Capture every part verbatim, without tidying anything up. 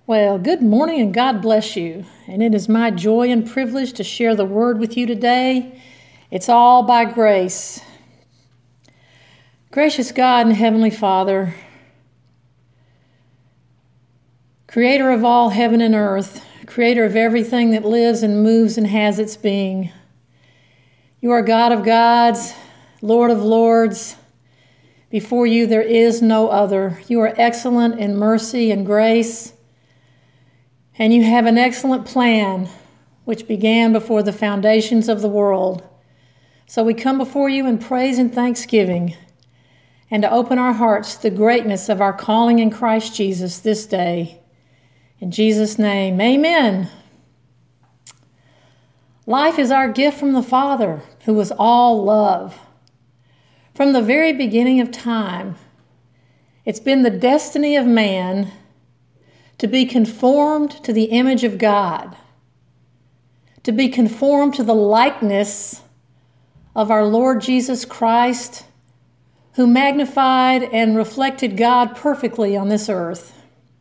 Well, good morning and God bless you. And it is my joy and privilege to share the word with you today. It's all by grace. Gracious God and Heavenly Father, Creator of all heaven and earth, Creator of everything that lives and moves and has its being. You are God of gods, Lord of lords. Before you there is no other. You are excellent in mercy and grace. And you have an excellent plan, which began before the foundations of the world. So we come before you in praise and thanksgiving, and to open our hearts to the greatness of our calling in Christ Jesus this day. In Jesus' name, amen. Life is our gift from the Father, who is all love. From the very beginning of time, it's been the destiny of man to be conformed to the image of God, to be conformed to the likeness of our Lord Jesus Christ, who magnified and reflected God perfectly on this earth.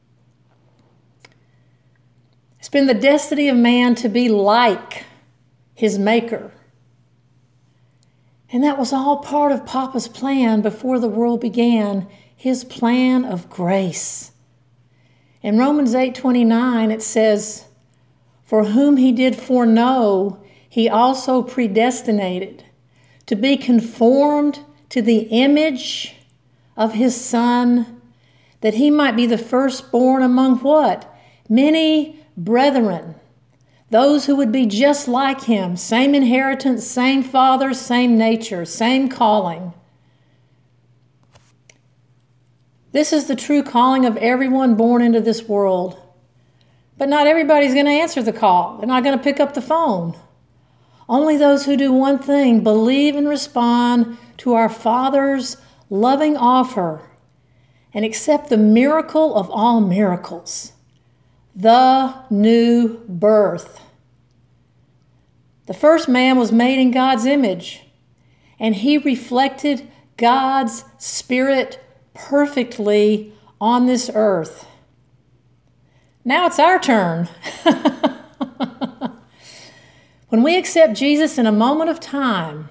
It's been the destiny of man to be like his Maker. And that was all part of Papa's plan before the world began, his plan of grace. In Romans eight twenty-nine, it says, "For whom he did foreknow, he also predestinated to be conformed to the image of his Son, that he might be the firstborn among" what? "Many brethren." Those who would be just like him, same inheritance, same Father, same nature, same calling. This is the true calling of everyone born into this world. But not everybody's going to answer the call. They're not going to pick up the phone. Only those who do one thing, believe and respond to our Father's loving offer and accept the miracle of all miracles, the new birth. The first man was made in God's image, and he reflected God's Spirit perfectly on this earth. Now it's our turn. When we accept Jesus in a moment of time,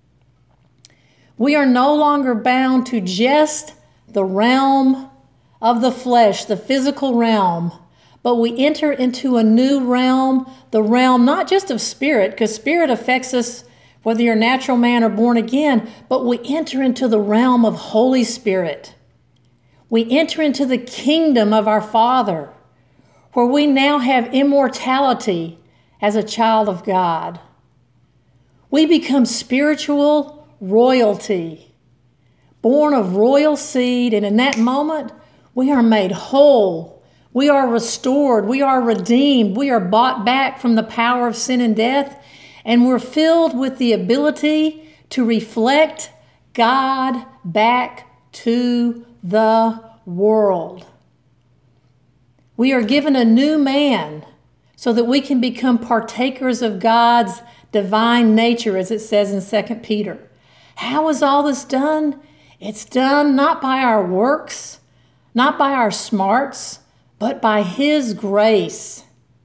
we are no longer bound to just the realm of the flesh, the physical realm, but we enter into a new realm, the realm not just of spirit, because spirit affects us whether you're a natural man or born again, but we enter into the realm of Holy Spirit. We enter into the kingdom of our Father, where we now have immortality as a child of God. We become spiritual royalty, born of royal seed, and in that moment, we are made whole. We are restored. We are redeemed. We are bought back from the power of sin and death, and we're filled with the ability to reflect God back to the world. We are given a new man so that we can become partakers of God's divine nature, as it says in Second Peter. How is all this done? It's done not by our works, not by our smarts, but by His grace.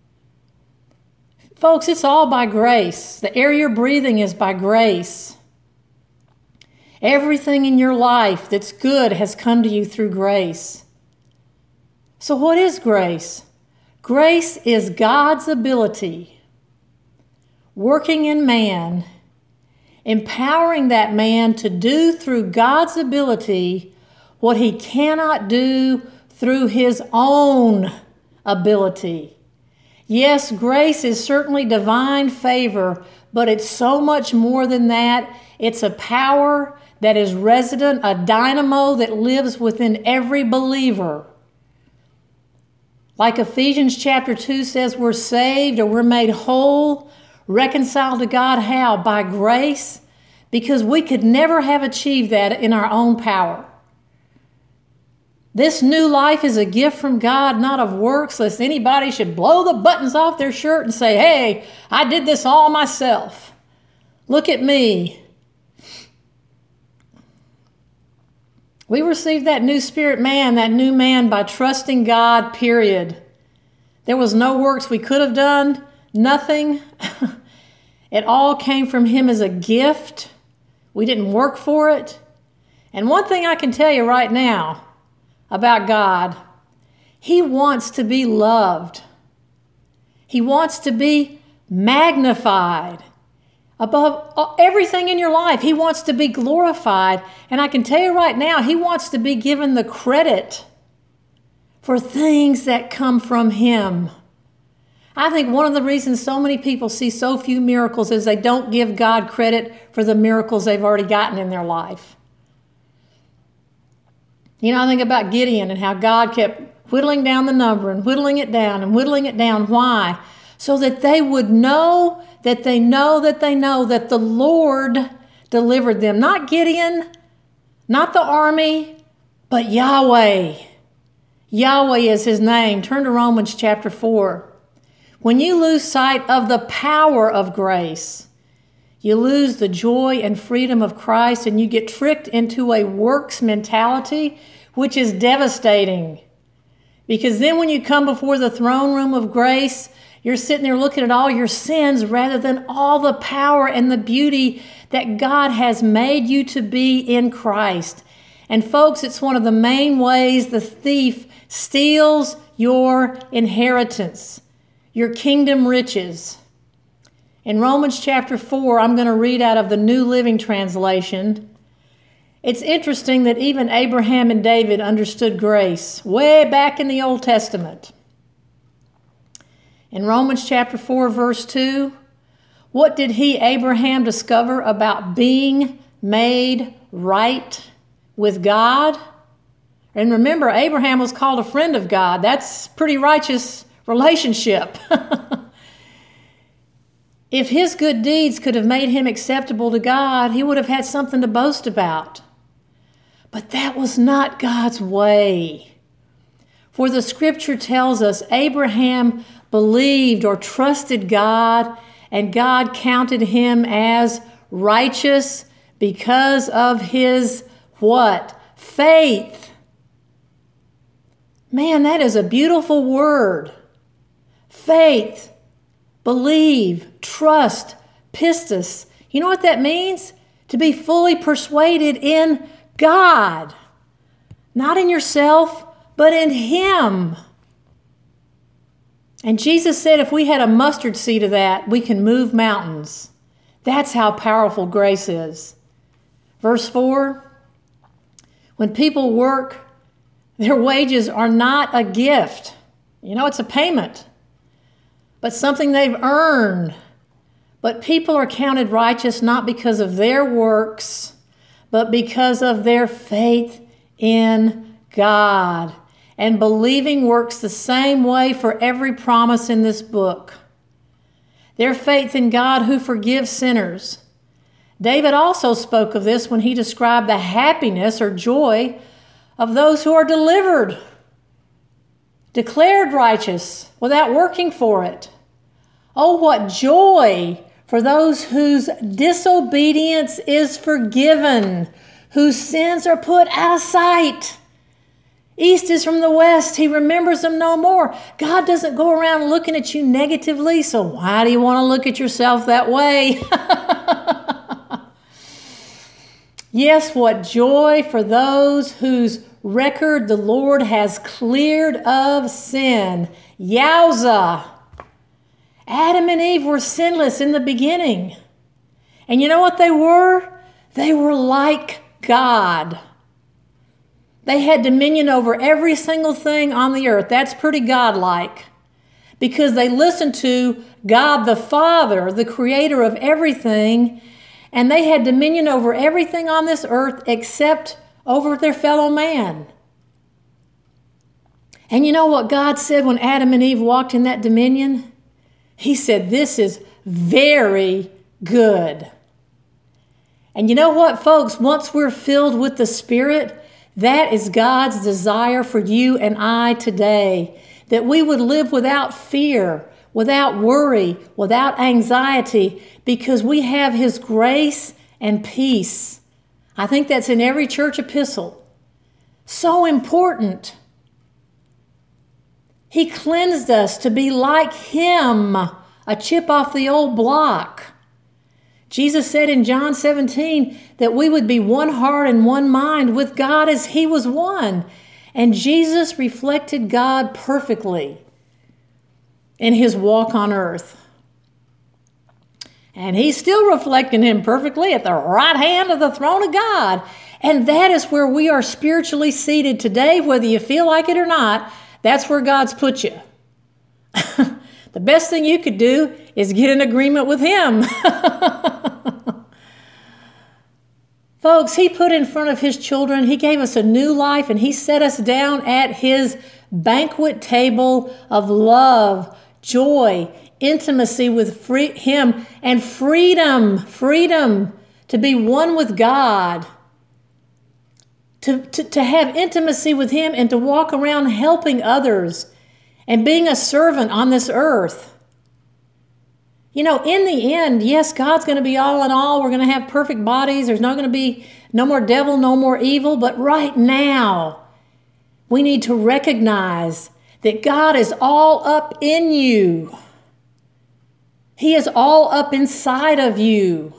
Folks, it's all by grace. The air you're breathing is by grace. Everything in your life that's good has come to you through grace. So what is grace? Grace is God's ability working in man, empowering that man to do through God's ability what he cannot do through his own ability. Yes, grace is certainly divine favor, but it's so much more than that. It's a power that is resident, a dynamo that lives within every believer. Like Ephesians chapter two says, we're saved or we're made whole, reconciled to God. How? By grace, because we could never have achieved that in our own power. This new life is a gift from God, not of works, lest anybody should blow the buttons off their shirt and say, "Hey, I did this all myself. Look at me." We received that new spirit man, that new man, by trusting God, period. There was no works we could have done, nothing. It all came from him as a gift. We didn't work for it. And one thing I can tell you right now about God, he wants to be loved. He wants to be magnified above everything in your life. He wants to be glorified. And I can tell you right now, he wants to be given the credit for things that come from him. I think one of the reasons so many people see so few miracles is they don't give God credit for the miracles they've already gotten in their life. You know, I think about Gideon and how God kept whittling down the number and whittling it down and whittling it down. Why? So that they would know that they know that they know that the Lord delivered them. Not Gideon, not the army, but Yahweh. Yahweh is his name. Turn to Romans chapter four. When you lose sight of the power of grace, you lose the joy and freedom of Christ, and you get tricked into a works mentality, which is devastating. Because then when you come before the throne room of grace, you're sitting there looking at all your sins rather than all the power and the beauty that God has made you to be in Christ. And folks, it's one of the main ways the thief steals your inheritance, your kingdom riches. In Romans chapter four, I'm going to read out of the New Living Translation. It's interesting that even Abraham and David understood grace way back in the Old Testament. In Romans chapter four, verse two, what did he, Abraham, discover about being made right with God? And remember, Abraham was called a friend of God. That's pretty righteous relationship. If his good deeds could have made him acceptable to God, he would have had something to boast about. But that was not God's way. For the scripture tells us Abraham believed or trusted God, and God counted him as righteous because of his what? Faith. Man, that is a beautiful word. Faith, believe, trust, pistis. You know what that means? To be fully persuaded in God. Not in yourself, but in him. And Jesus said if we had a mustard seed of that, we can move mountains. That's how powerful grace is. Verse four, when people work, their wages are not a gift. You know, it's a payment, but something they've earned. But people are counted righteous not because of their works, but because of their faith in God. And believing works the same way for every promise in this book. Their faith in God who forgives sinners. David also spoke of this when he described the happiness or joy of those who are delivered, declared righteous without working for it. Oh, what joy for those whose disobedience is forgiven, whose sins are put out of sight. East is from the west. He remembers them no more. God doesn't go around looking at you negatively, so why do you want to look at yourself that way? Yes, what joy for those whose record the Lord has cleared of sin. Yowza! Adam and Eve were sinless in the beginning. And you know what they were? They were like God. They had dominion over every single thing on the earth. That's pretty godlike. Because they listened to God the Father, the creator of everything, and they had dominion over everything on this earth except over their fellow man. And you know what God said when Adam and Eve walked in that dominion? He said, this is very good. And you know what, folks? Once we're filled with the Spirit, that is God's desire for you and I today, that we would live without fear, without worry, without anxiety, because we have His grace and peace. I think that's in every church epistle. So important. He cleansed us to be like him, a chip off the old block. Jesus said in John seventeen that we would be one heart and one mind with God as he was one. And Jesus reflected God perfectly in his walk on earth. And he's still reflecting him perfectly at the right hand of the throne of God. And that is where we are spiritually seated today, whether you feel like it or not. That's where God's put you. The best thing you could do is get in agreement with him. Folks, he put in front of his children, he gave us a new life, and he set us down at his banquet table of love, joy, intimacy with free, him, and freedom, freedom to be one with God, to, to, to have intimacy with him and to walk around helping others and being a servant on this earth. You know, in the end, yes, God's going to be all in all. We're going to have perfect bodies. There's not going to be no more devil, no more evil. But right now, we need to recognize that God is all up in you. He is all up inside of you.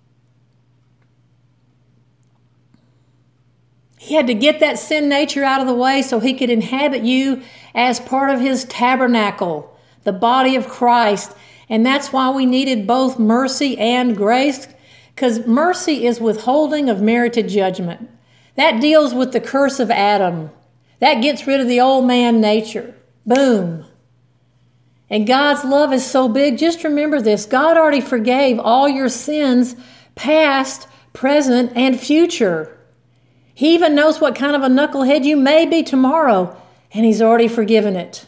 He had to get that sin nature out of the way so he could inhabit you as part of his tabernacle, the body of Christ. And that's why we needed both mercy and grace, because mercy is withholding of merited judgment. That deals with the curse of Adam. That gets rid of the old man nature. Boom. And God's love is so big. Just remember this. God already forgave all your sins, past, present, and future. He even knows what kind of a knucklehead you may be tomorrow, and he's already forgiven it.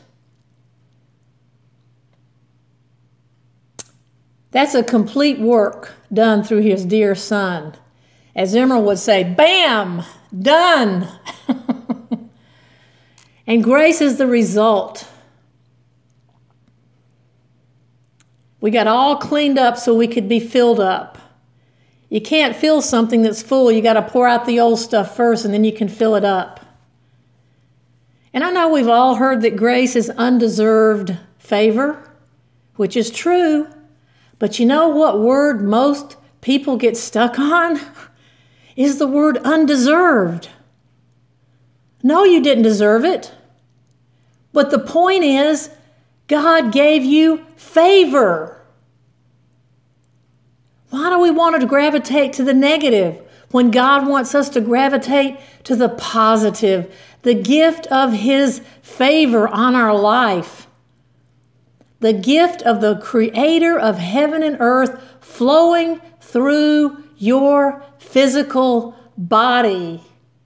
That's a complete work done through his dear son. As Emerald would say, bam, done. And grace is the result. We got all cleaned up so we could be filled up. You can't fill something that's full. You got to pour out the old stuff first, and then you can fill it up. And I know we've all heard that grace is undeserved favor, which is true. But you know what word most people get stuck on? Is the word undeserved. No, you didn't deserve it. But the point is, God gave you favor. Why do we want to gravitate to the negative when God wants us to gravitate to the positive, the gift of his favor on our life? The gift of the creator of heaven and earth flowing through your physical body.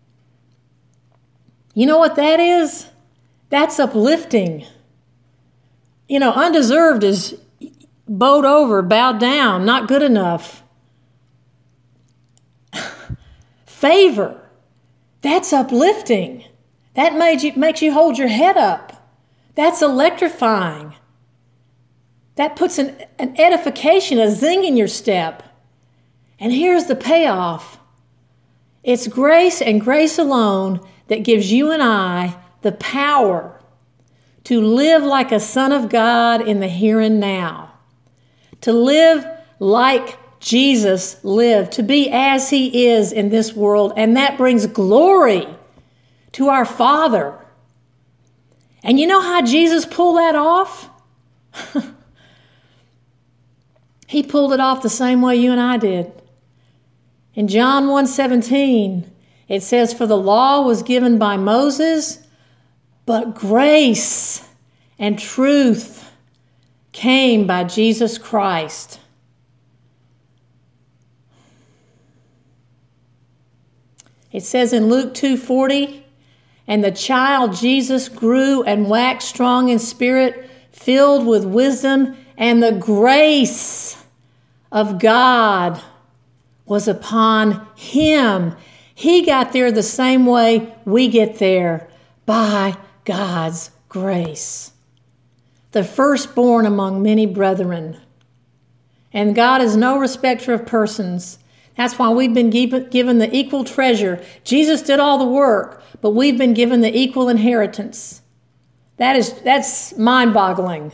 You know what that is? That's uplifting. You know, undeserved is bowed over, bowed down, not good enough. Favor, that's uplifting. That made you, makes you hold your head up. That's electrifying. That puts an, an edification, a zing in your step. And here's the payoff. It's grace and grace alone that gives you and I the power to live like a son of God in the here and now. To live like Jesus lived, to be as he is in this world. And that brings glory to our Father. And you know how Jesus pulled that off? He pulled it off the same way you and I did. In John one seventeen, it says, "For the law was given by Moses, but grace and truth came by Jesus Christ." It says in Luke two forty, "And the child Jesus grew and waxed strong in spirit, filled with wisdom, and the grace of God was upon him." He got there the same way we get there, by God's grace. The firstborn among many brethren. And God is no respecter of persons. That's why we've been given the equal treasure. Jesus did all the work, but we've been given the equal inheritance. That is, that's mind-boggling.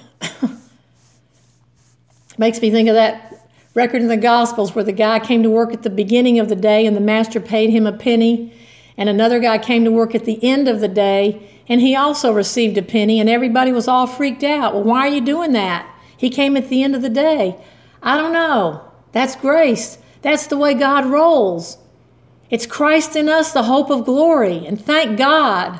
Makes me think of that record in the Gospels where the guy came to work at the beginning of the day and the master paid him a penny, and another guy came to work at the end of the day and he also received a penny, and everybody was all freaked out. Well, why are you doing that? He came at the end of the day. I don't know. That's grace. That's the way God rolls. It's Christ in us, the hope of glory, and thank God.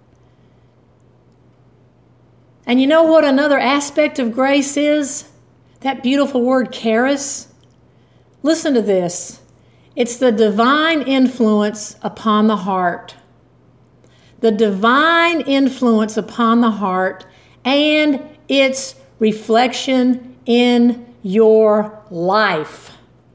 And you know what another aspect of grace is? That beautiful word, charis. Listen to this. It's the divine influence upon the heart. The divine influence upon the heart and its reflection in your life.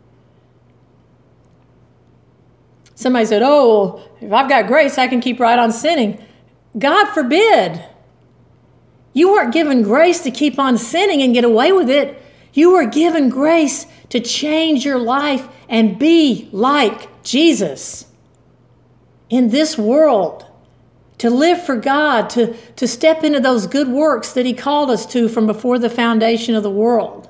Somebody said, oh, if I've got grace, I can keep right on sinning. God forbid. You weren't given grace to keep on sinning and get away with it. You were given grace to change your life and be like Jesus in this world, to live for God, to, to step into those good works that he called us to from before the foundation of the world.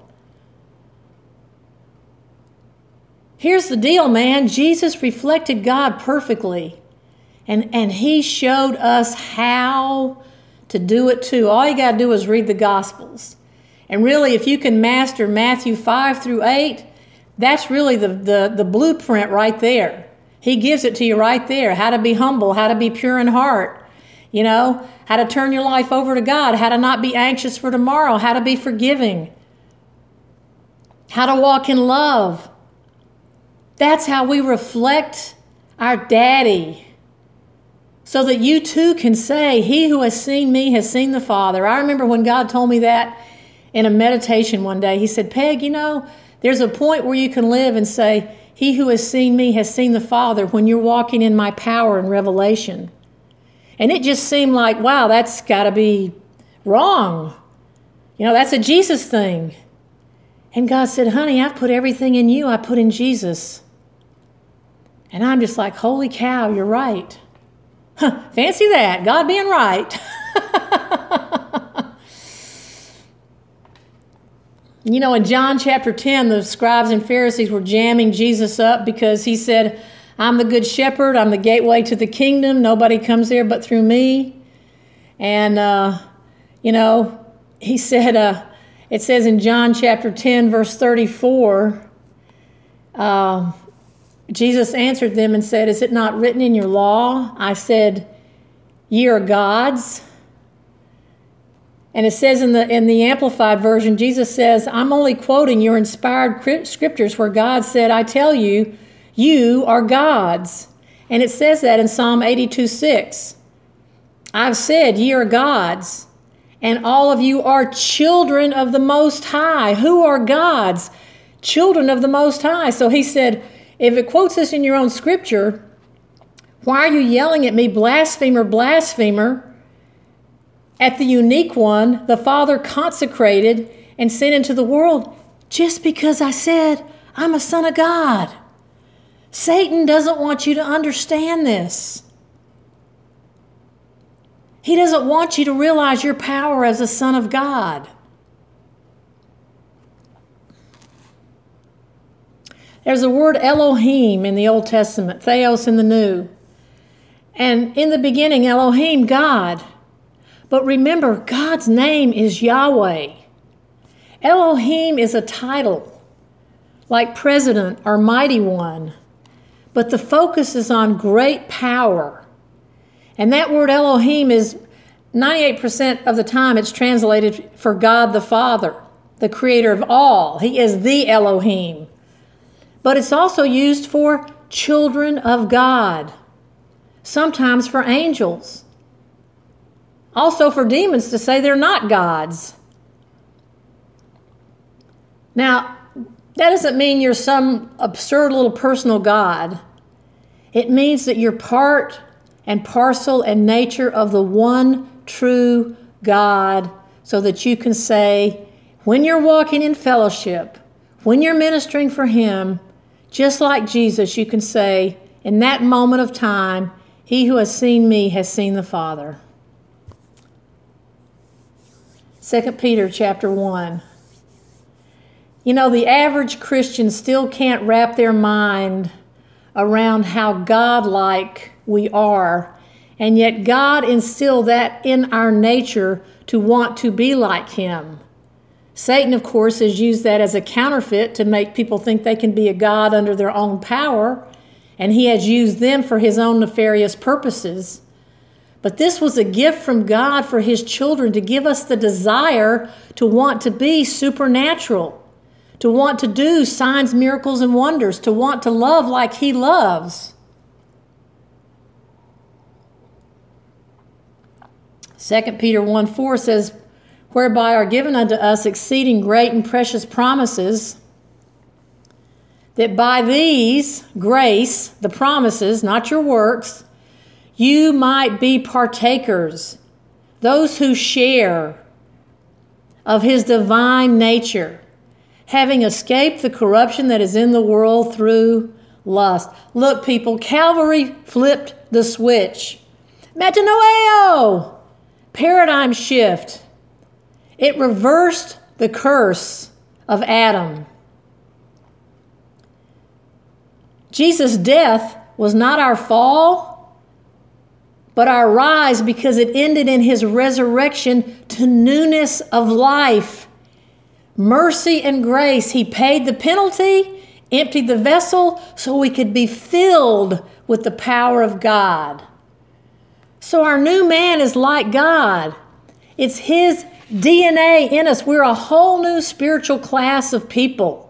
Here's the deal, man. Jesus reflected God perfectly, and, and he showed us how to do it too. All you got to do is read the Gospels. And really, if you can master Matthew five through eight, that's really the, the, the blueprint right there. He gives it to you right there. How to be humble, how to be pure in heart, you know, how to turn your life over to God, how to not be anxious for tomorrow, how to be forgiving, how to walk in love. That's how we reflect our daddy, so that you too can say, he who has seen me has seen the Father. I remember when God told me that in a meditation one day. He said, Peg, you know, there's a point where you can live and say, he who has seen me has seen the Father, when you're walking in my power and revelation. And it just seemed like, wow, that's got to be wrong. You know, that's a Jesus thing. And God said, honey, I've put everything in you I put in Jesus. And I'm just like, holy cow, you're right. Huh, fancy that, God being right. You know, in John chapter ten, the scribes and Pharisees were jamming Jesus up because he said, I'm the good shepherd, I'm the gateway to the kingdom, nobody comes there but through me. And, uh, you know, he said, uh, it says in John chapter ten, verse thirty-four, uh, Jesus answered them and said, is it not written in your law? I said, ye are gods. And it says in the in the Amplified version, Jesus says, I'm only quoting your inspired scriptures where God said, I tell you, you are gods. And it says that in Psalm eighty-two six. I've said, ye are gods, and all of you are children of the Most High. Who are gods? Children of the Most High. So he said, if it quotes this in your own scripture, why are you yelling at me, blasphemer, blasphemer, at the unique one the Father consecrated and sent into the world just because I said I'm a son of God? Satan doesn't want you to understand this. He doesn't want you to realize your power as a son of God. There's the word Elohim in the Old Testament, Theos in the New. And in the beginning, Elohim, God. But remember, God's name is Yahweh. Elohim is a title, like President or Mighty One. But the focus is on great power. And that word Elohim is ninety-eight percent of the time it's translated for God the Father, the creator of all. He is the Elohim. But it's also used for children of God, sometimes for angels, also for demons to say they're not gods. Now, that doesn't mean you're some absurd little personal God. It means that you're part and parcel and nature of the one true God, so that you can say, when you're walking in fellowship, when you're ministering for Him, just like Jesus, you can say, in that moment of time, he who has seen me has seen the Father. Second Peter chapter one. You know, the average Christian still can't wrap their mind around how God-like we are, and yet God instilled that in our nature to want to be like Him. Satan, of course, has used that as a counterfeit to make people think they can be a God under their own power, and he has used them for his own nefarious purposes. But this was a gift from God for His children to give us the desire to want to be supernatural, to want to do signs, miracles, and wonders, to want to love like He loves. Second Peter one four says, whereby are given unto us exceeding great and precious promises, that by these, grace, the promises, not your works, you might be partakers, those who share of His divine nature, having escaped the corruption that is in the world through lust. Look, people, Calvary flipped the switch. Metanoeo! Paradigm shift. It reversed the curse of Adam. Jesus' death was not our fall, but our rise, because it ended in His resurrection to newness of life. Mercy and grace. He paid the penalty, emptied the vessel, so we could be filled with the power of God. So our new man is like God. It's His D N A in us. We're a whole new spiritual class of people.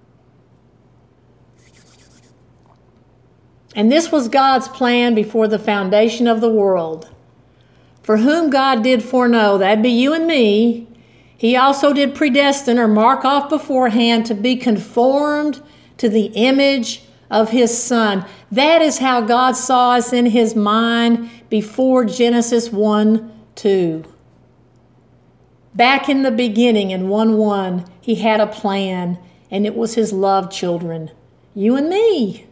And this was God's plan before the foundation of the world. For whom God did foreknow, that'd be you and me, He also did predestine or mark off beforehand to be conformed to the image of His Son. That is how God saw us in His mind before Genesis one two. Back in the beginning in one one, He had a plan, and it was His loved children, you and me.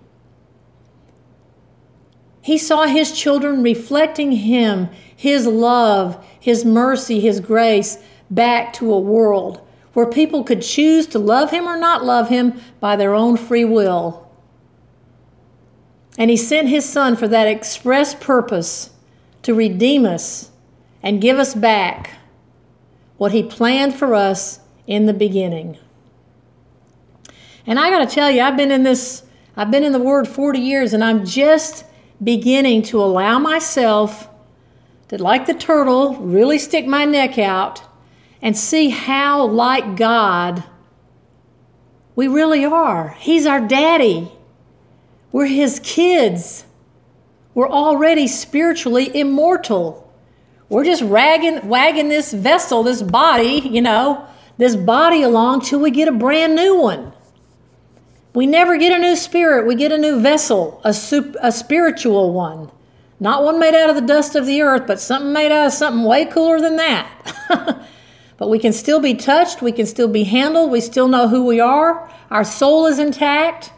He saw His children reflecting Him, His love, His mercy, His grace, back to a world where people could choose to love Him or not love Him by their own free will. And He sent His Son for that express purpose, to redeem us and give us back what He planned for us in the beginning. And I got to tell you, I've been in this, I've been in the Word forty years, and I'm just beginning to allow myself to, like the turtle, really stick my neck out and see how like God we really are. He's our daddy. We're His kids. We're already spiritually immortal. We're just ragging, wagging this vessel, this body, you know, this body along till we get a brand new one. We never get a new spirit. We get a new vessel, a, sup- a spiritual one. Not one made out of the dust of the earth, but something made out of something way cooler than that. But we can still be touched. We can still be handled. We still know who we are. Our soul is intact.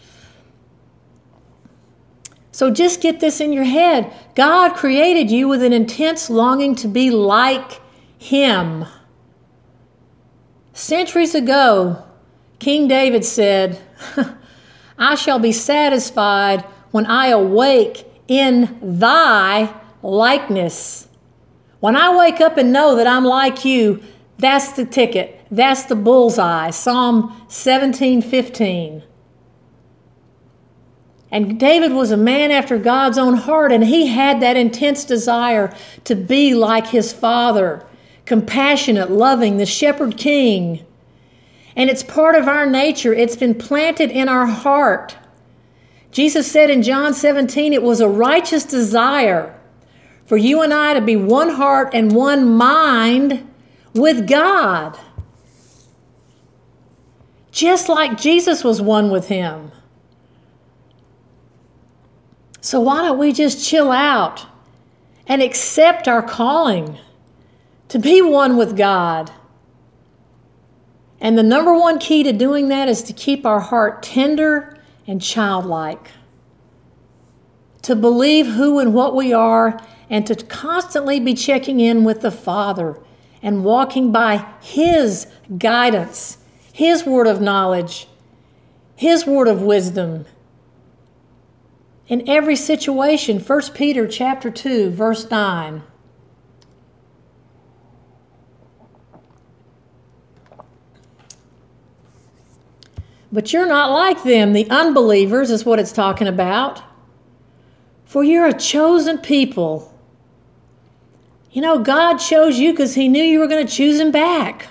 So just get this in your head. God created you with an intense longing to be like Him. Centuries ago, King David said, I shall be satisfied when I awake in Thy likeness. When I wake up and know that I'm like You, that's the ticket. That's the bullseye. Psalm seventeen fifteen. And David was a man after God's own heart, and he had that intense desire to be like his father, compassionate, loving, the shepherd king. And it's part of our nature. It's been planted in our heart. Jesus said in John seventeen, it was a righteous desire for you and I to be one heart and one mind with God. Just like Jesus was one with Him. So why don't we just chill out and accept our calling to be one with God? And the number one key to doing that is to keep our heart tender and childlike. To believe who and what we are, and to constantly be checking in with the Father and walking by His guidance, His word of knowledge, His word of wisdom. In every situation, First Peter chapter two, verse nine. But you're not like them, the unbelievers is what it's talking about. For you're a chosen people. You know, God chose you because He knew you were going to choose Him back.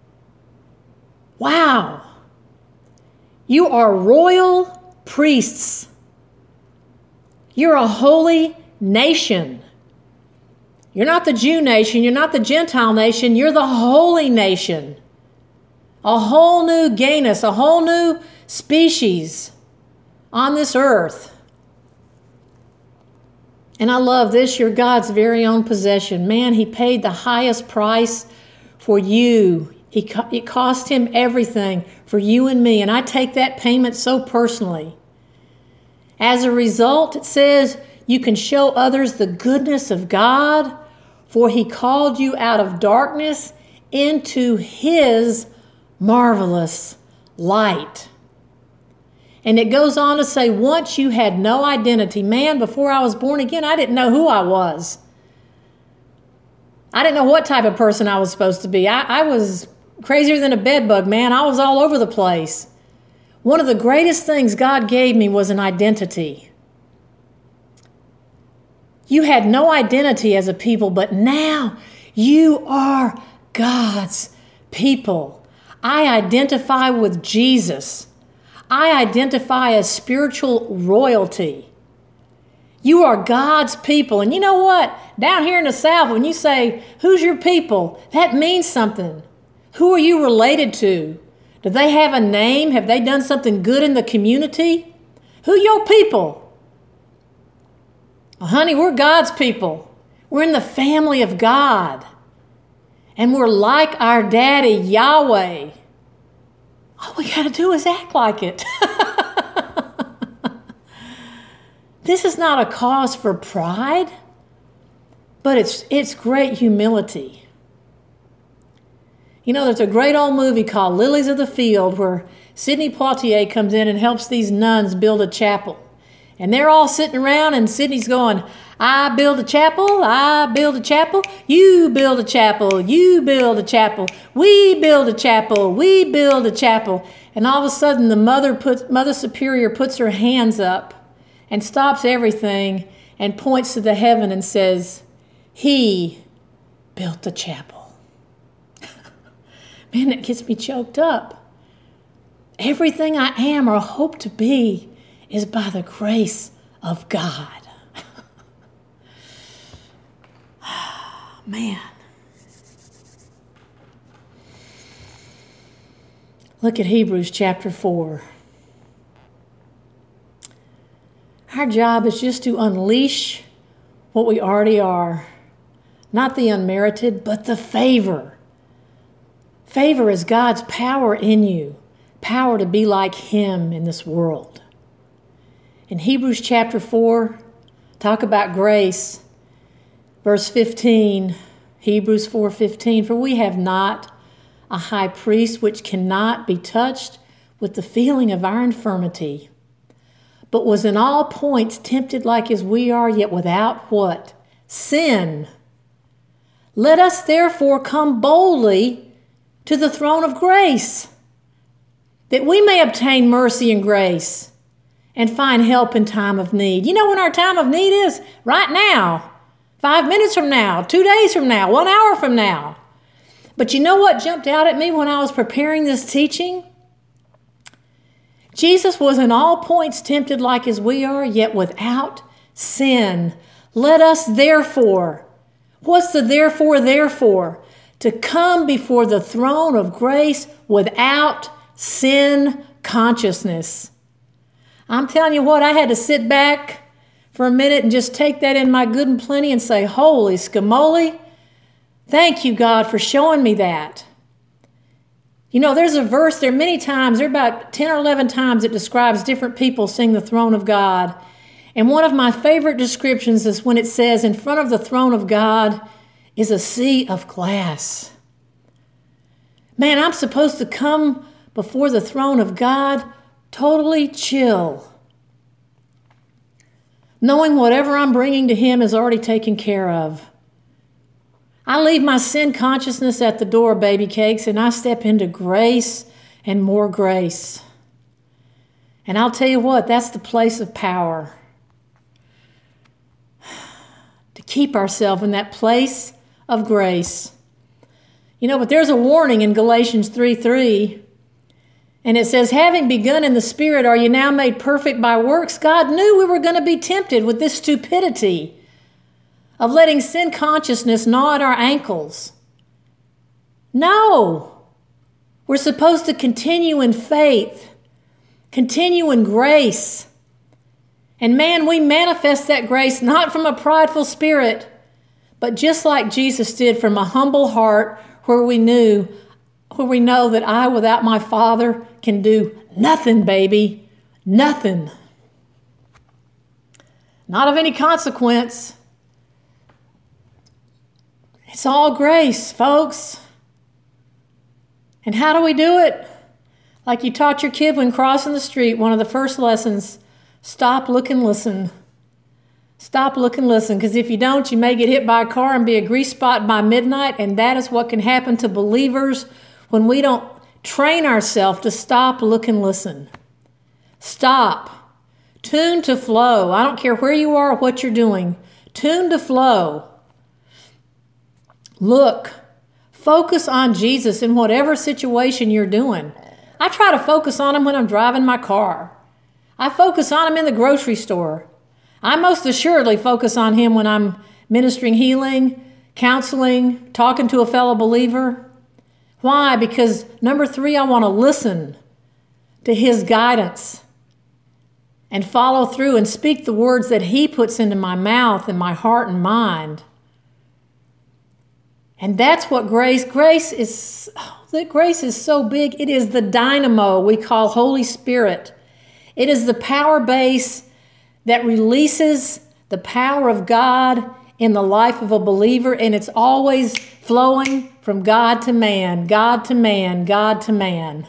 Wow. You are royal priests. You're a holy nation. You're not the Jew nation. You're not the Gentile nation. You're the holy nation. A whole new genus, a whole new species on this earth. And I love this, you're God's very own possession. Man, He paid the highest price for you. He, it cost Him everything for you and me. And I take that payment so personally. As a result, it says you can show others the goodness of God, for He called you out of darkness into His marvelous light. And it goes on to say, once you had no identity. Man, before I was born again, I didn't know who I was. I didn't know what type of person I was supposed to be. I, I was crazier than a bedbug, man. I was all over the place. One of the greatest things God gave me was an identity. You had no identity as a people, but now you are God's people. I identify with Jesus. I identify as spiritual royalty. You are God's people. And you know what? Down here in the South, when you say, who's your people? That means something. Who are you related to? Do they have a name? Have they done something good in the community? Who your people? Well, honey, we're God's people. We're in the family of God. And we're like our daddy, Yahweh. All we got to do is act like it. This is not a cause for pride, but it's it's great humility. You know, there's a great old movie called Lilies of the Field where Sidney Poitier comes in and helps these nuns build a chapel. And they're all sitting around and Sidney's going, I build a chapel, I build a chapel, you build a chapel, you build a chapel, we build a chapel, we build a chapel. And all of a sudden the mother puts, Mother Superior puts her hands up and stops everything and points to the heaven and says, He built the chapel. Man, that gets me choked up. Everything I am or hope to be is by the grace of God. Man. Look at Hebrews chapter four. Our job is just to unleash what we already are. Not the unmerited, but the favor. Favor is God's power in you. Power to be like Him in this world. In Hebrews chapter four, talk about grace. Verse fifteen, Hebrews four fifteen, for we have not a high priest which cannot be touched with the feeling of our infirmity, but was in all points tempted like as we are, yet without what? Sin. Let us therefore come boldly to the throne of grace, that we may obtain mercy and grace and find help in time of need. You know when our time of need is? Right now. Five minutes from now, two days from now, one hour from now. But you know what jumped out at me when I was preparing this teaching? Jesus was in all points tempted like as we are, yet without sin. Let us therefore, what's the therefore, therefore? To come before the throne of grace without sin consciousness. I'm telling you what, I had to sit back for a minute and just take that in my good and plenty and say, holy scamoli, thank you, God, for showing me that. You know, there's a verse there many times, there are about ten or eleven times it describes different people seeing the throne of God. And one of my favorite descriptions is when it says, in front of the throne of God is a sea of glass. Man, I'm supposed to come before the throne of God totally chill, knowing whatever I'm bringing to him is already taken care of. I leave my sin consciousness at the door, baby cakes, and I step into grace and more grace. And I'll tell you what, that's the place of power. To keep ourselves in that place of grace. You know, but there's a warning in Galatians three three. And it says, having begun in the Spirit, are you now made perfect by works? God knew we were going to be tempted with this stupidity of letting sin consciousness gnaw at our ankles. No. We're supposed to continue in faith, continue in grace. And man, we manifest that grace not from a prideful spirit, but just like Jesus did, from a humble heart where we knew, where we know that I, without my Father, can do nothing, baby. Nothing. Not of any consequence. It's all grace, folks. And how do we do it? Like you taught your kid when crossing the street, one of the first lessons, stop, look, and listen. Stop, look, and listen, because if you don't, you may get hit by a car and be a grease spot by midnight, and that is what can happen to believers when we don't train ourselves to stop, look, and listen. Stop. Tune to flow. I don't care where you are or what you're doing. Tune to flow. Look. Focus on Jesus in whatever situation you're doing. I try to focus on him when I'm driving my car. I focus on him in the grocery store. I most assuredly focus on him when I'm ministering healing, counseling, talking to a fellow believer. Why? Because number three, I want to listen to his guidance and follow through and speak the words that he puts into my mouth and my heart and mind. And that's what grace, grace is, oh, that grace is so big. It is the dynamo we call Holy Spirit. It is the power base that releases the power of God in the life of a believer, and it's always flowing from God to man, God to man, God to man.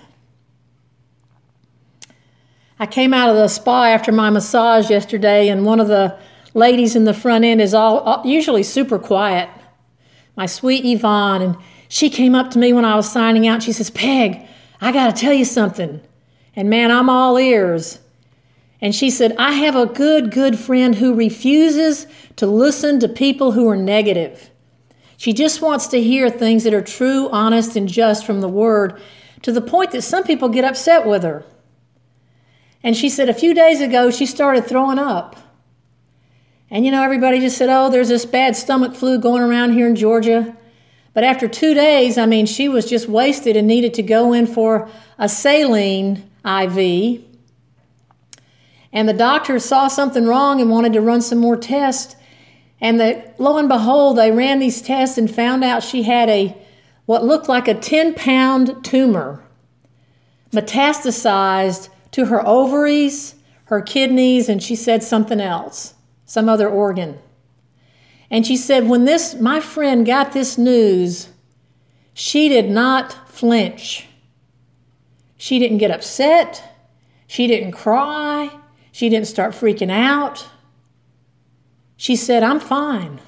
I came out of the spa after my massage yesterday, and one of the ladies in the front end is all usually super quiet, my sweet Yvonne, and she came up to me when I was signing out. She says, Peg, I got to tell you something. And man, I'm all ears. And she said, I have a good, good friend who refuses to listen to people who are negative. She just wants to hear things that are true, honest, and just from the Word, to the point that some people get upset with her. And she said a few days ago, she started throwing up. And you know, everybody just said, oh, there's this bad stomach flu going around here in Georgia. But after two days, I mean, she was just wasted and needed to go in for a saline I V. And the doctor saw something wrong and wanted to run some more tests. And the, lo and behold, they ran these tests and found out she had a what looked like a ten-pound tumor metastasized to her ovaries, her kidneys, and she said something else, some other organ. And she said, when this my friend got this news, she did not flinch. She didn't get upset. She didn't cry. She didn't start freaking out. She said, I'm fine.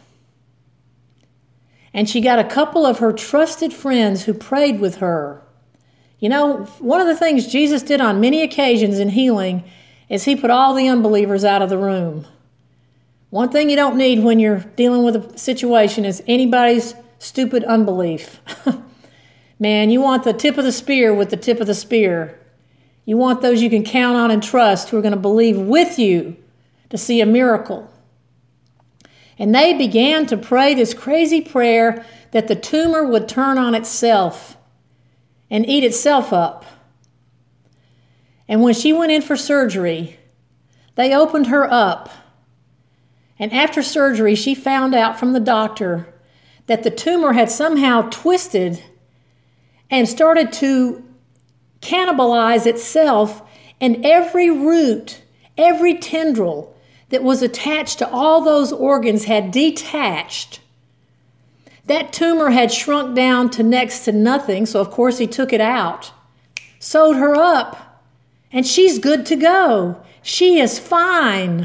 And she got a couple of her trusted friends who prayed with her. You know, one of the things Jesus did on many occasions in healing is he put all the unbelievers out of the room. One thing you don't need when you're dealing with a situation is anybody's stupid unbelief. Man, you want the tip of the spear with the tip of the spear. You want those you can count on and trust who are going to believe with you to see a miracle. And they began to pray this crazy prayer that the tumor would turn on itself and eat itself up. And when she went in for surgery, they opened her up. And after surgery, she found out from the doctor that the tumor had somehow twisted and started to cannibalize itself, and every root, every tendril that was attached to all those organs had detached. That tumor had shrunk down to next to nothing, so of course he took it out, sewed her up, and she's good to go. She is fine.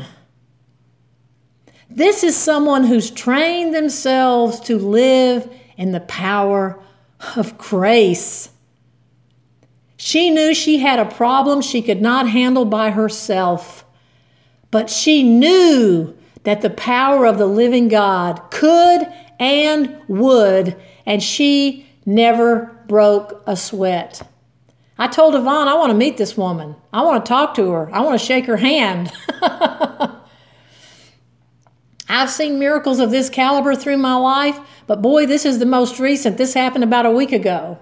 This is someone who's trained themselves to live in the power of grace. She knew she had a problem she could not handle by herself, but she knew that the power of the living God could and would, and she never broke a sweat. I told Yvonne, I want to meet this woman. I want to talk to her. I want to shake her hand. I've seen miracles of this caliber through my life, but boy, this is the most recent. This happened about a week ago.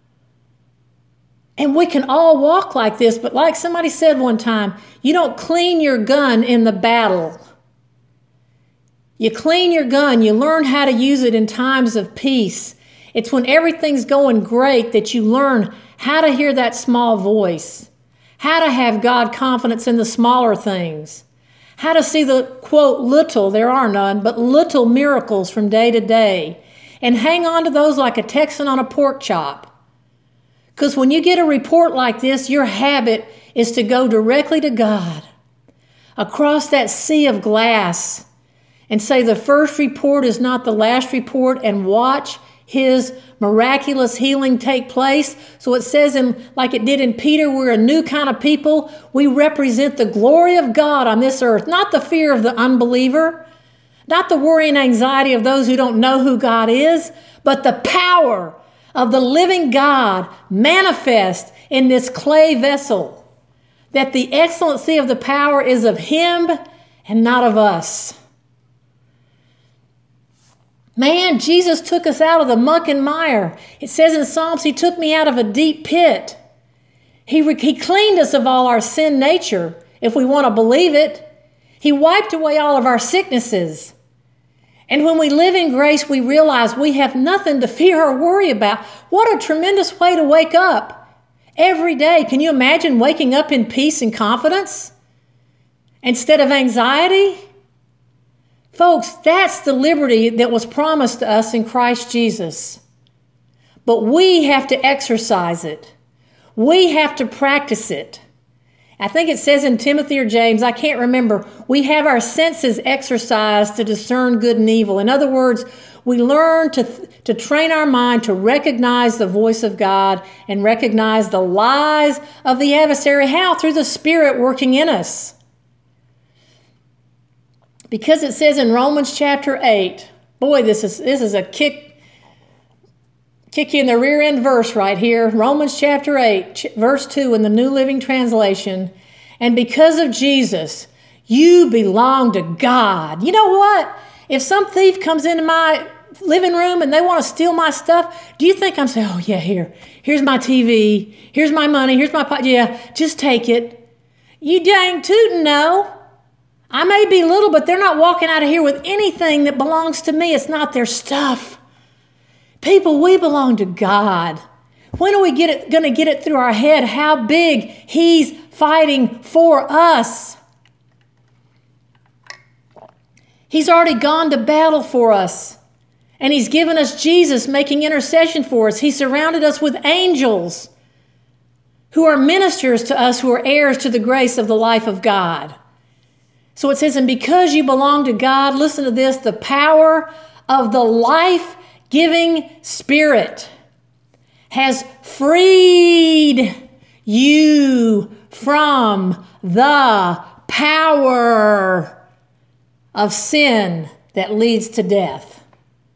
And we can all walk like this, but like somebody said one time, you don't clean your gun in the battle. You clean your gun, you learn how to use it in times of peace. It's when everything's going great that you learn how to hear that small voice, how to have God confidence in the smaller things, how to see the, quote, little, there are none, but little miracles from day to day, and hang on to those like a Texan on a pork chop. Because when you get a report like this, your habit is to go directly to God, across that sea of glass, and say the first report is not the last report, and watch his miraculous healing take place. So it says, in, like it did in Peter, we're a new kind of people. We represent the glory of God on this earth, not the fear of the unbeliever, not the worry and anxiety of those who don't know who God is, but the power of the living God manifest in this clay vessel, that the excellency of the power is of him and not of us. Man, Jesus took us out of the muck and mire. It says in Psalms, he took me out of a deep pit. He, re- he cleaned us of all our sin nature, if we want to believe it. He wiped away all of our sicknesses. And when we live in grace, we realize we have nothing to fear or worry about. What a tremendous way to wake up every day. Can you imagine waking up in peace and confidence instead of anxiety? Folks, that's the liberty that was promised to us in Christ Jesus. But we have to exercise it. We have to practice it. I think it says in Timothy or James, I can't remember, we have our senses exercised to discern good and evil. In other words, we learn to, to train our mind to recognize the voice of God and recognize the lies of the adversary. How? Through the Spirit working in us. Because it says in Romans chapter eight, boy, this is this is a kick, kick you in the rear end verse right here. Romans chapter eight, verse two in the New Living Translation. And because of Jesus, you belong to God. You know what? If some thief comes into my living room and they want to steal my stuff, do you think I'm saying, oh yeah, here, here's my T V, here's my money, here's my pot. Yeah, just take it. You dang tootin' no. I may be little, but they're not walking out of here with anything that belongs to me. It's not their stuff. People, we belong to God. When are we get it, going to get it through our head how big he's fighting for us? He's already gone to battle for us. And he's given us Jesus making intercession for us. He surrounded us with angels who are ministers to us, who are heirs to the grace of the life of God. So it says, and because you belong to God, listen to this, the power of the life-giving Spirit has freed you from the power of sin that leads to death.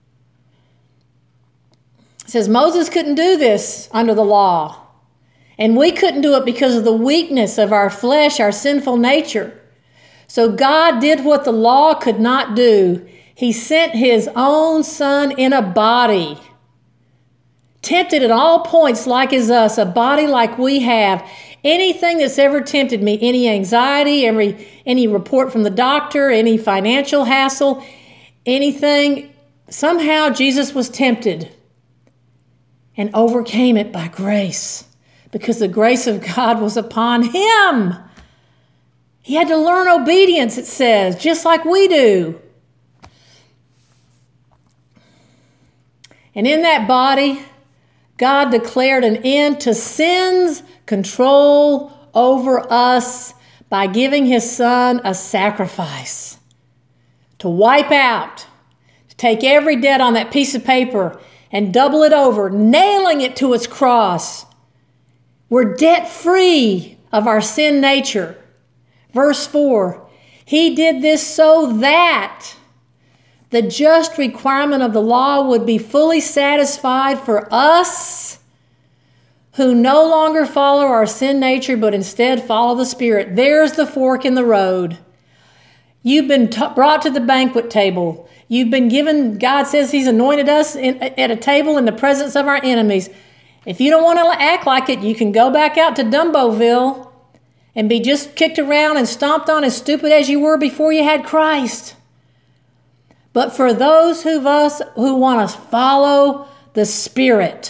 It says Moses couldn't do this under the law, and we couldn't do it because of the weakness of our flesh, our sinful nature. So God did what the law could not do. He sent his own son in a body, tempted at all points like as us, a body like we have. Anything that's ever tempted me, any anxiety, every any report from the doctor, any financial hassle, anything, somehow Jesus was tempted and overcame it by grace, because the grace of God was upon him. He had to learn obedience, it says, just like we do. And in that body, God declared an end to sin's control over us by giving his son a sacrifice to wipe out, to take every debt on that piece of paper and double it over, nailing it to its cross. We're debt-free of our sin nature. Verse four, he did this so that the just requirement of the law would be fully satisfied for us who no longer follow our sin nature, but instead follow the Spirit. There's the fork in the road. You've been t- brought to the banquet table. You've been given, God says he's anointed us in, at a table in the presence of our enemies. If you don't want to act like it, you can go back out to Dumboville and be just kicked around and stomped on as stupid as you were before you had Christ. But for those of us who want to follow the Spirit,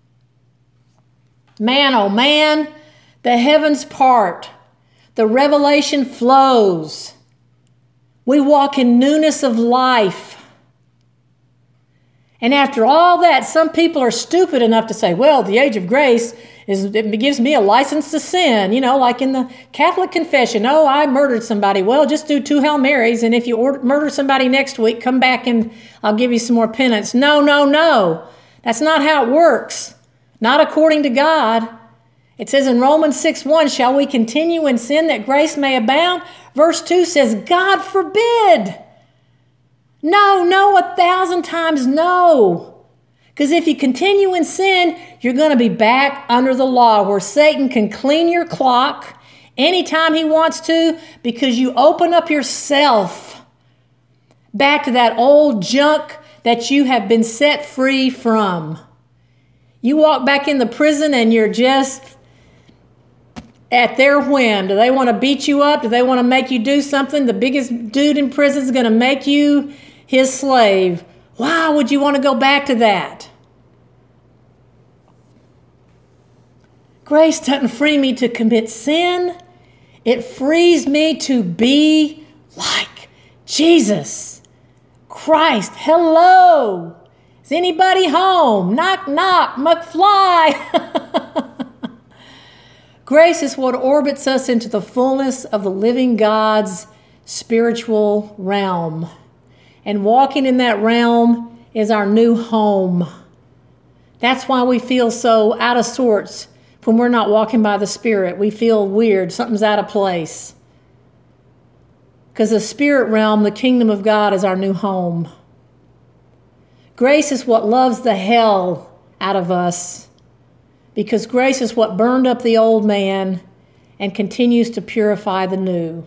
man, oh man, the heavens part, the revelation flows. We walk in newness of life. And after all that, some people are stupid enough to say, well, the age of grace is, it gives me a license to sin, you know, like in the Catholic confession. Oh, I murdered somebody. Well, just do two Hail Marys, and if you order, murder somebody next week, come back and I'll give you some more penance. No, no, no. That's not how it works. Not according to God. It says in Romans six one, shall we continue in sin that grace may abound? Verse two says, God forbid. No, no, a thousand times no. Because if you continue in sin, you're going to be back under the law where Satan can clean your clock anytime he wants to because you open up yourself back to that old junk that you have been set free from. You walk back in the prison and you're just at their whim. Do they want to beat you up? Do they want to make you do something? The biggest dude in prison is going to make you his slave. Why would you want to go back to that? Grace doesn't free me to commit sin. It frees me to be like Jesus Christ. Hello. Is anybody home? Knock, knock, McFly. Grace is what orbits us into the fullness of the living God's spiritual realm. And walking in that realm is our new home. That's why we feel so out of sorts when we're not walking by the Spirit. We feel weird. Something's out of place. Because the spirit realm, the kingdom of God, is our new home. Grace is what loves the hell out of us. Because grace is what burned up the old man and continues to purify the new.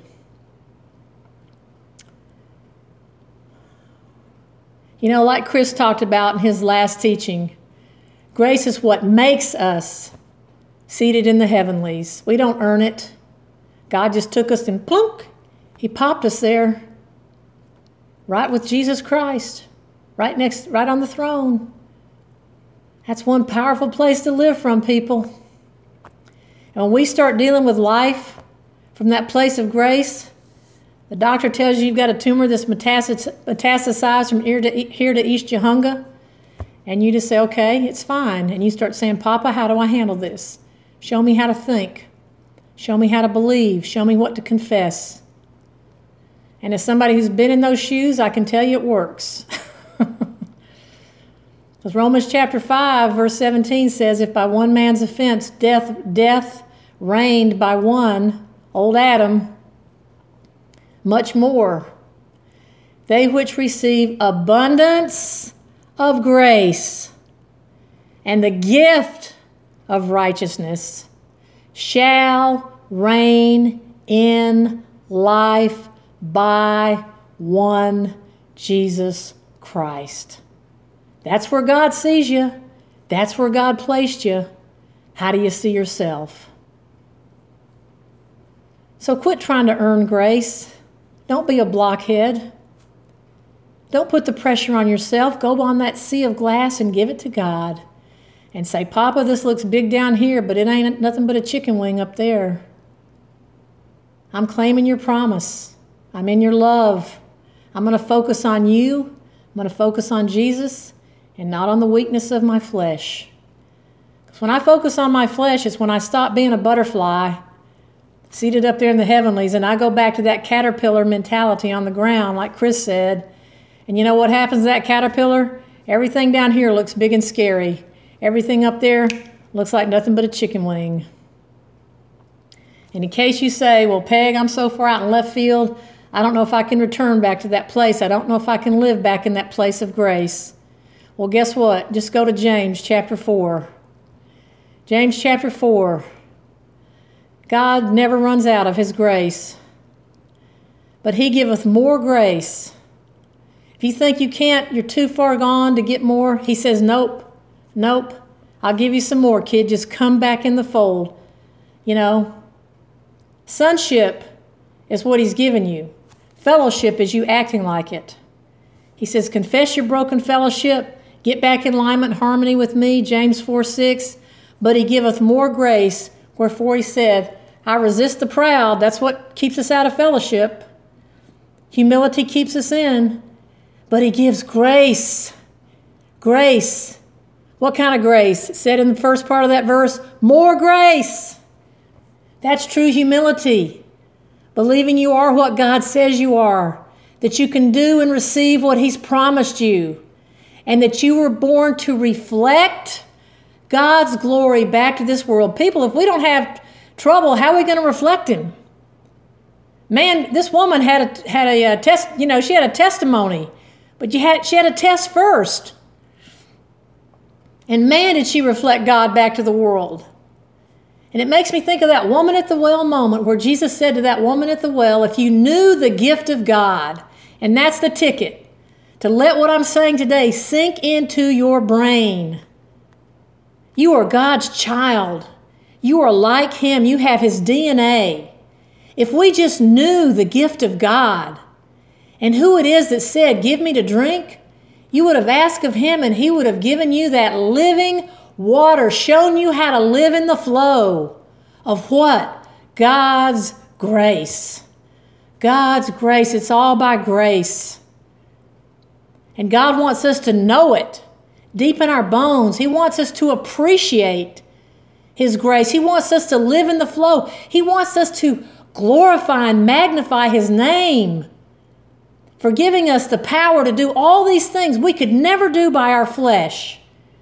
You know, like Chris talked about in his last teaching, grace is what makes us seated in the heavenlies. We don't earn it. God just took us and plunk, he popped us there, right with Jesus Christ, right next, right on the throne. That's one powerful place to live from, people. And when we start dealing with life from that place of grace, the doctor tells you you've got a tumor that's metastasized from here to, here to East Jahunga, and you just say, okay, it's fine. And you start saying, Papa, how do I handle this? Show me how to think. Show me how to believe. Show me what to confess. And as somebody who's been in those shoes, I can tell you it works. Because Romans chapter five, verse seventeen says, if by one man's offense death, death reigned by one, old Adam, much more, they which receive abundance of grace and the gift of righteousness shall reign in life by one Jesus Christ. That's where God sees you. That's where God placed you. How do you see yourself? So quit trying to earn grace. Don't be a blockhead. Don't put the pressure on yourself. Go on that sea of glass and give it to God. And say, Papa, this looks big down here, but it ain't nothing but a chicken wing up there. I'm claiming your promise. I'm in your love. I'm going to focus on you. I'm going to focus on Jesus. and not on the weakness of my flesh. Because when I focus on my flesh, it's when I stop being a butterfly seated up there in the heavenlies, and I go back to that caterpillar mentality on the ground, like Chris said. And you know what happens to that caterpillar? Everything down here looks big and scary. Everything up there looks like nothing but a chicken wing. And in case you say, well, Peg, I'm so far out in left field, I don't know if I can return back to that place. I don't know if I can live back in that place of grace. Well, guess what? Just go to James chapter four. James chapter four. God never runs out of his grace, but he giveth more grace. If you think you can't, you're too far gone to get more, he says, nope, nope. I'll give you some more, kid. Just come back in the fold. You know, sonship is what he's given you. Fellowship is you acting like it. He says, confess your broken fellowship. Get back in alignment, harmony with me, James four six. But he giveth more grace. Wherefore he said, I resist the proud. That's what keeps us out of fellowship. Humility keeps us in. But he gives grace. Grace. What kind of grace? It said in the first part of that verse, more grace. That's true humility. Believing you are what God says you are. That you can do and receive what he's promised you. And that you were born to reflect God's glory back to this world. People, if we don't have trouble, how are we going to reflect him? Man, this woman had a had a, a test, you know, she had a testimony, but you had she had a test first. And man, did she reflect God back to the world. And it makes me think of that woman at the well moment where Jesus said to that woman at the well, if you knew the gift of God, and that's the ticket, to let what I'm saying today sink into your brain. You are God's child. You are like him. You have his D N A. If we just knew the gift of God and who it is that said, give me to drink, you would have asked of him and he would have given you that living water, shown you how to live in the flow of what? God's grace. God's grace. It's all by grace. And God wants us to know it deep in our bones. He wants us to appreciate his grace. He wants us to live in the flow. He wants us to glorify and magnify his name for giving us the power to do all these things we could never do by our flesh.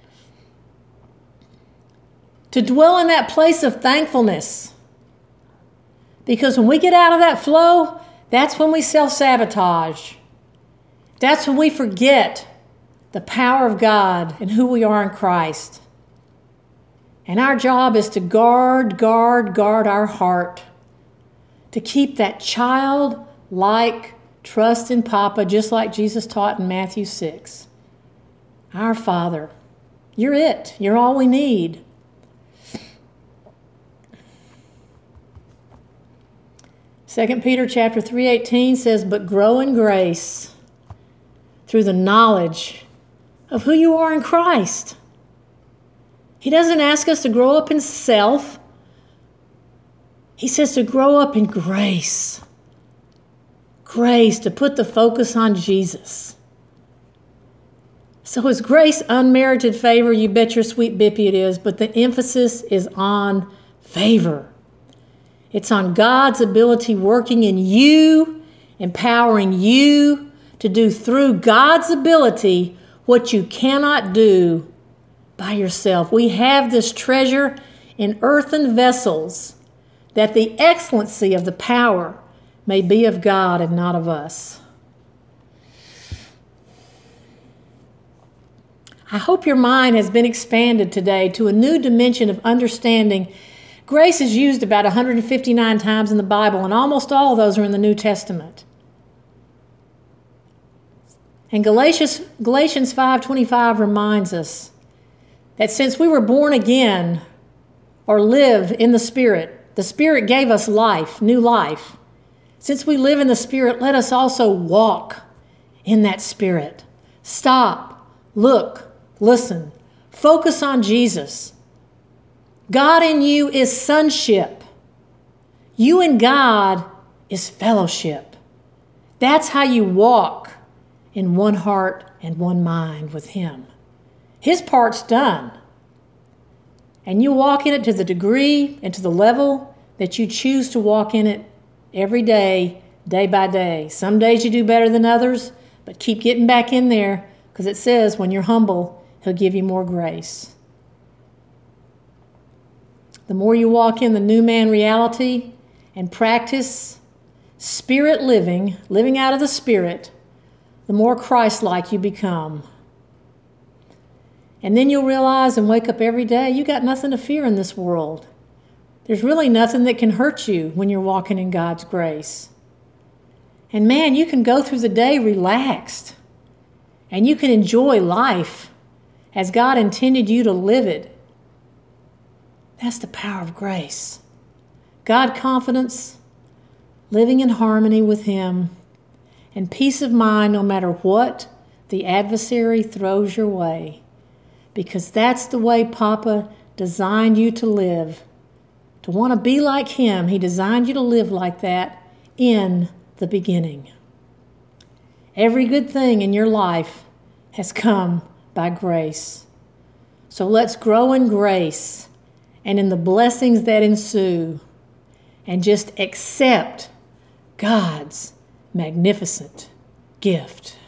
To dwell in that place of thankfulness. Because when we get out of that flow, that's when we self-sabotage. That's when we forget the power of God and who we are in Christ. And our job is to guard, guard, guard our heart. To keep that childlike trust in Papa, just like Jesus taught in Matthew six. Our Father. You're it. You're all we need. Second Peter chapter three eighteen says, but grow in grace through the knowledge of who you are in Christ. He doesn't ask us to grow up in self. He says to grow up in grace. Grace, to put the focus on Jesus. So is grace unmerited favor? You bet your sweet bippy it is, but the emphasis is on favor. It's on God's ability working in you, empowering you to do through God's ability what you cannot do by yourself. We have this treasure in earthen vessels, that the excellency of the power may be of God and not of us. I hope your mind has been expanded today to a new dimension of understanding. Grace is used about one hundred fifty-nine times in the Bible, and almost all of those are in the New Testament. And Galatians, Galatians five twenty-five reminds us that since we were born again or live in the Spirit, the Spirit gave us life, new life. Since we live in the Spirit, let us also walk in that Spirit. Stop, look, listen, focus on Jesus. God in you is sonship. You and God is fellowship. That's how you walk in one heart and one mind with him. His part's done. And you walk in it to the degree and to the level that you choose to walk in it every day, day by day. Some days you do better than others, but keep getting back in there, because it says when you're humble, He'll give you more grace. The more you walk in the new man reality and practice spirit living, living out of the Spirit, the more Christ-like you become. And then you'll realize and wake up every day, you got nothing to fear in this world. There's really nothing that can hurt you when you're walking in God's grace. And man, you can go through the day relaxed. And you can enjoy life as God intended you to live it. That's the power of grace. God confidence, living in harmony with Him, and peace of mind no matter what the adversary throws your way. Because that's the way Papa designed you to live. To want to be like Him, He designed you to live like that in the beginning. Every good thing in your life has come by grace. So let's grow in grace and in the blessings that ensue, and just accept God's magnificent gift.